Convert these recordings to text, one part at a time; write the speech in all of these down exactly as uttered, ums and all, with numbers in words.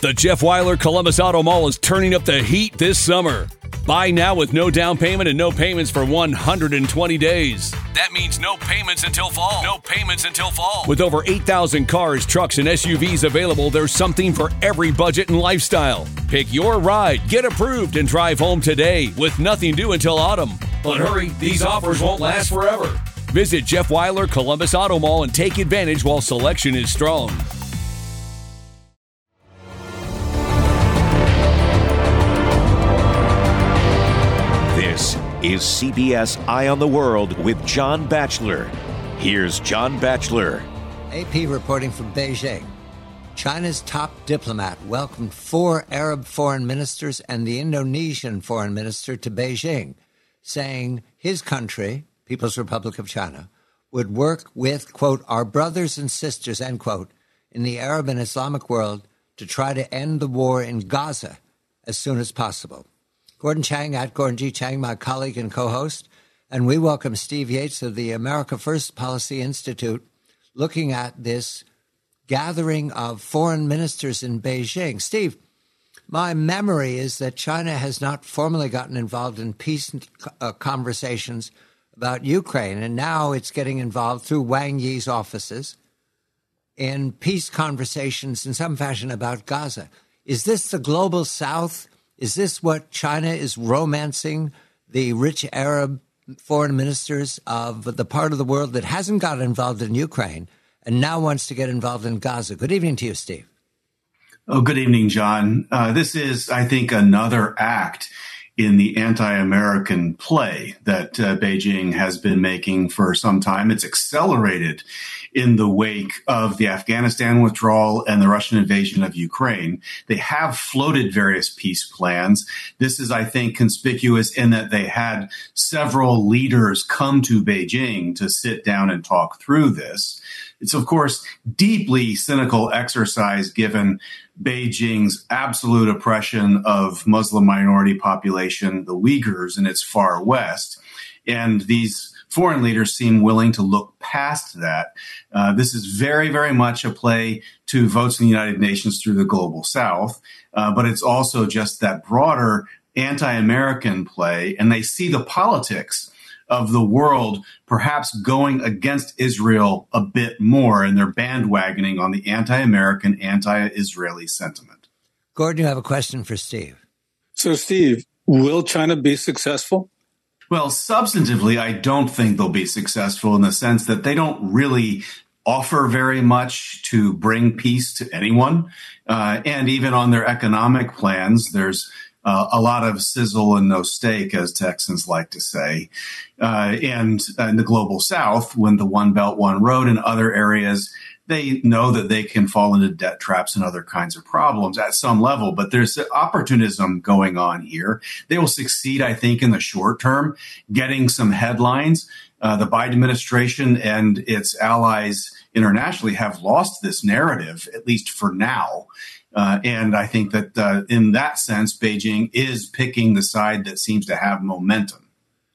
The Jeff Weiler Columbus Auto Mall is turning up the heat this summer. Buy now with no down payment and no payments for one hundred twenty days. That means no payments until fall. No payments until fall. With over eight thousand cars, trucks, and S U Vs available, there's something for every budget and lifestyle. Pick your ride, get approved, and drive home today with nothing due until autumn. But hurry, these offers won't last forever. Visit Jeff Weiler Columbus Auto Mall and take advantage while selection is strong. This is C B S Eye on the World with John Batchelor. Here's John Batchelor. A P reporting from Beijing. China's top diplomat welcomed four Arab foreign ministers and the Indonesian foreign minister to Beijing, saying his country, People's Republic of China, would work with, quote, our brothers and sisters, end quote, in the Arab and Islamic world to try to end the war in Gaza as soon as possible. Gordon Chang, at Gordon G. Chang, my colleague and co-host, and we welcome Steve Yates of the America First Policy Institute, looking at this gathering of foreign ministers in Beijing. Steve, my memory is that China has not formally gotten involved in peace uh, conversations about Ukraine, and now it's getting involved through Wang Yi's offices in peace conversations in some fashion about Gaza. Is this the global South? Is this what China is romancing, the rich Arab foreign ministers of the part of the world that hasn't got involved in Ukraine and now wants to get involved in Gaza? Good evening to you, Steve. Oh, good evening, John. Uh, this is, I think, another act in the anti-American play that uh, Beijing has been making for some time. It's accelerated in the wake of the Afghanistan withdrawal and the Russian invasion of Ukraine. They have floated various peace plans. This is, I think, conspicuous in that they had several leaders come to Beijing to sit down and talk through this. It's, of course, deeply cynical exercise given Beijing's absolute oppression of Muslim minority population, the Uyghurs, in its far west. And these foreign leaders seem willing to look past that. Uh, this is very, very much a play to votes in the United Nations through the global South, uh, but it's also just that broader anti-American play, and they see the politics of the world perhaps going against Israel a bit more, and they're bandwagoning on the anti-American, anti-Israeli sentiment. Gordon, you have a question for Steve. So, Steve, will China be successful? Well, substantively, I don't think they'll be successful in the sense that they don't really offer very much to bring peace to anyone. Uh, and even on their economic plans, there's Uh, a lot of sizzle and no steak, as Texans like to say. Uh, and uh, in the global South, when the One Belt, One Road and other areas, they know that they can fall into debt traps and other kinds of problems at some level. But there's opportunism going on here. They will succeed, I think, in the short term, getting some headlines. Uh, the Biden administration and its allies internationally have lost this narrative, at least for now. Uh, and I think that uh, in that sense, Beijing is picking the side that seems to have momentum.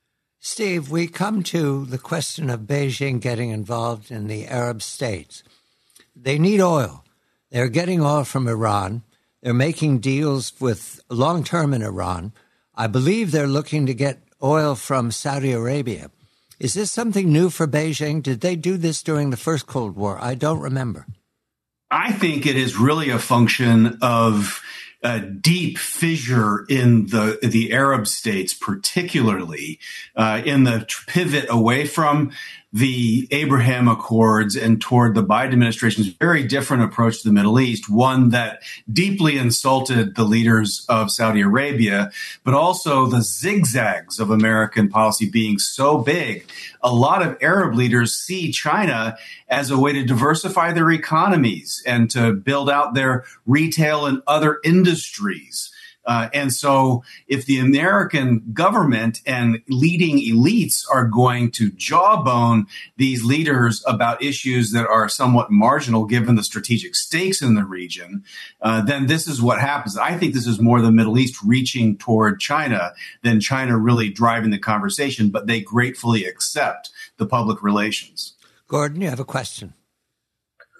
Steve, we come to the question of Beijing getting involved in the Arab states. They need oil. They're getting oil from Iran. They're making deals with long-term in Iran. I believe they're looking to get oil from Saudi Arabia. Is this something new for Beijing? Did they do this during the first Cold War? I don't remember. I think it is really a function of a deep fissure in the the Arab states, particularly uh, in the pivot away from the Abraham Accords and toward the Biden administration's very different approach to the Middle East, one that deeply insulted the leaders of Saudi Arabia, but also the zigzags of American policy being so big. A lot of Arab leaders see China as a way to diversify their economies and to build out their retail and other industries. Uh, and so if the American government and leading elites are going to jawbone these leaders about issues that are somewhat marginal given the strategic stakes in the region, uh, then this is what happens. I think this is more the Middle East reaching toward China than China really driving the conversation, but they gratefully accept the public relations. Gordon, you have a question.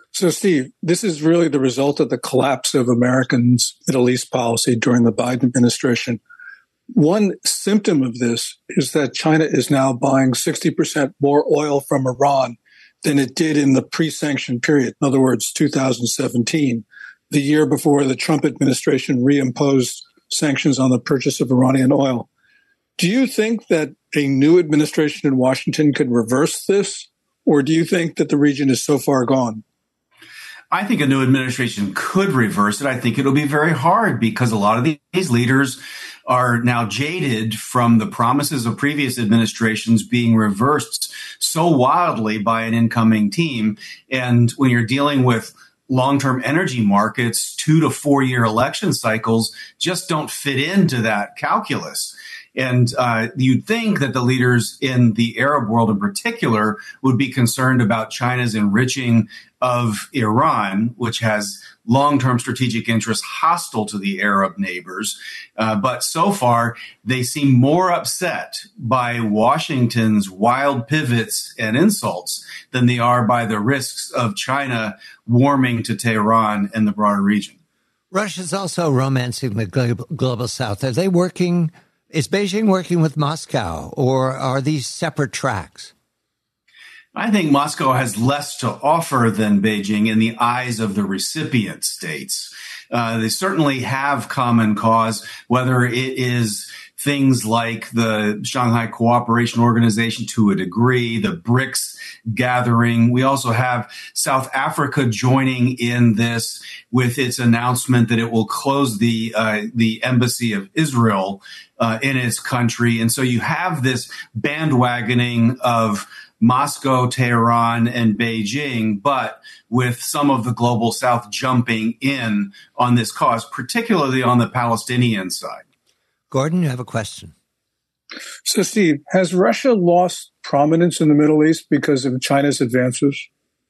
So, Steve, this is really the result of the collapse of Americans' Middle East policy during the Biden administration. One symptom of this is that China is now buying sixty percent more oil from Iran than it did in the pre-sanction period. In other words, two thousand seventeen, the year before the Trump administration reimposed sanctions on the purchase of Iranian oil. Do you think that a new administration in Washington could reverse this, or do you think that the region is so far gone? I think a new administration could reverse it. I think it'll be very hard because a lot of these leaders are now jaded from the promises of previous administrations being reversed so wildly by an incoming team. And when you're dealing with long-term energy markets, two to four year election cycles just don't fit into that calculus. And uh, you'd think that the leaders in the Arab world in particular would be concerned about China's enriching of Iran, which has long-term strategic interests hostile to the Arab neighbors. Uh, but so far, they seem more upset by Washington's wild pivots and insults than they are by the risks of China warming to Tehran and the broader region. Russia's also romancing the global, global south. Are they working? Is Beijing working with Moscow, or are these separate tracks? I think Moscow has less to offer than Beijing in the eyes of the recipient states. Uh, they certainly have common cause, whether it is things like the Shanghai Cooperation Organization to a degree, the BRICS gathering. We also have South Africa joining in this with its announcement that it will close the uh, the embassy of Israel uh, in its country. And so you have this bandwagoning of Moscow, Tehran, and Beijing, but with some of the global south jumping in on this cause, particularly on the Palestinian side. Gordon, you have a question. So, Steve, has Russia lost prominence in the Middle East because of China's advances?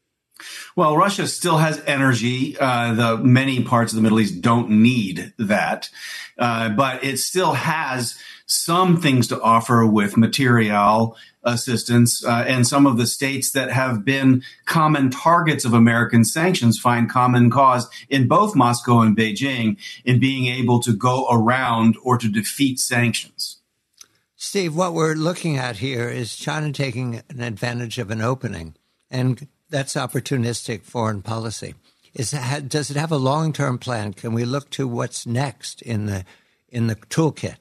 Well, Russia still has energy. Uh, the many parts of the Middle East don't need that, uh, but it still has some things to offer with material assistance, uh, and some of the states that have been common targets of American sanctions find common cause in both Moscow and Beijing in being able to go around or to defeat sanctions. Steve, what we're looking at here is China taking an advantage of an opening, and that's opportunistic foreign policy. Is that, does it have a long-term plan? Can we look to what's next in the in the toolkit?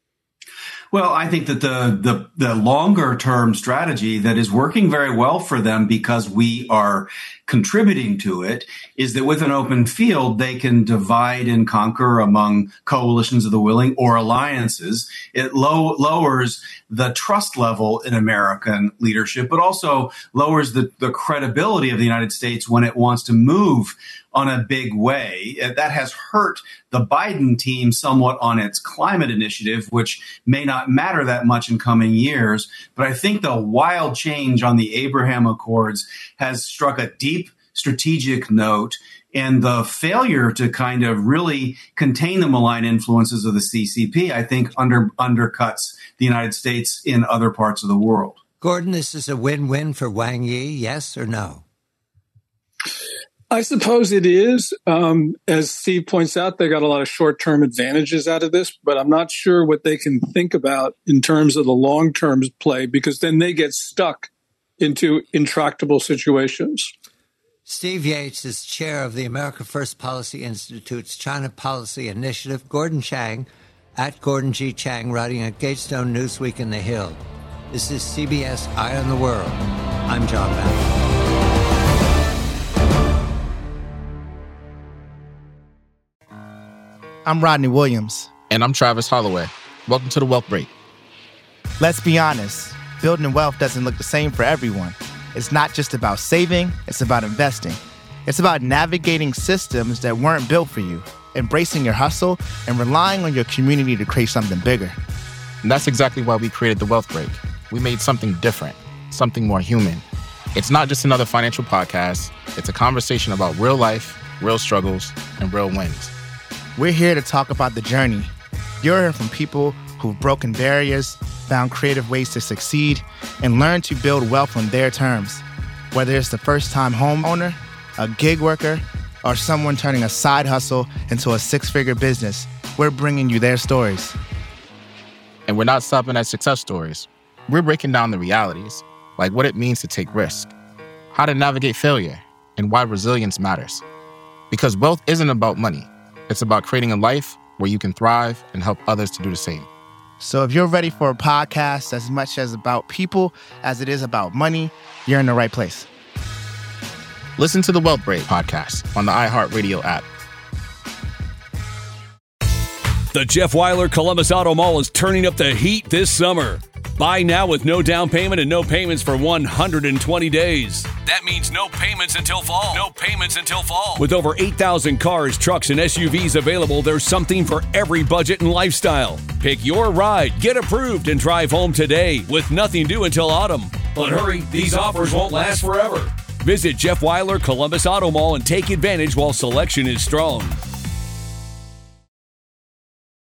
Well, I think that the, the, the longer term strategy that is working very well for them because we are contributing to it is that with an open field, they can divide and conquer among coalitions of the willing or alliances. It low, lowers the trust level in American leadership, but also lowers the, the credibility of the United States when it wants to move on a big way. That has hurt the Biden team somewhat on its climate initiative, which may not matter that much in coming years. But I think the wild change on the Abraham Accords has struck a deep strategic note, and the failure to kind of really contain the malign influences of the C C P, I think, under, undercuts the United States in other parts of the world. Gordon, this is a win-win for Wang Yi, yes or no? I suppose it is. Um, as Steve points out, they got a lot of short-term advantages out of this, but I'm not sure what they can think about in terms of the long-term play, because then they get stuck into intractable situations. Steve Yates is chair of the America First Policy Institute's China Policy Initiative. Gordon Chang, at Gordon G. Chang, writing at Gatestone Newsweek in The Hill. This is C B S Eye on the World. I'm John Batchelor. I'm Rodney Williams. And I'm Travis Holloway. Welcome to The Wealth Break. Let's be honest, building wealth doesn't look the same for everyone. It's not just about saving, it's about investing. It's about navigating systems that weren't built for you, embracing your hustle, and relying on your community to create something bigger. And that's exactly why we created The Wealth Break. We made something different, something more human. It's not just another financial podcast. It's a conversation about real life, real struggles, and real wins. We're here to talk about the journey. You're hearing from people who've broken barriers, found creative ways to succeed, and learned to build wealth on their terms. Whether it's the first-time homeowner, a gig worker, or someone turning a side hustle into a six-figure business, we're bringing you their stories. And we're not stopping at success stories. We're breaking down the realities, like what it means to take risk, how to navigate failure, and why resilience matters. Because wealth isn't about money. It's about creating a life where you can thrive and help others to do the same. So if you're ready for a podcast as much as about people as it is about money, you're in the right place. Listen to the Wealth Break podcast on the iHeartRadio app. The Jeff Weiler Columbus Auto Mall is turning up the heat this summer. Buy now with no down payment and no payments for one hundred twenty days. That means no payments until fall. No payments until fall. With over eight thousand cars, trucks, and S U Vs available, there's something for every budget and lifestyle. Pick your ride, get approved, and drive home today with nothing due until autumn. But hurry, these offers won't last forever. Visit Jeff Weiler Columbus Auto Mall and take advantage while selection is strong.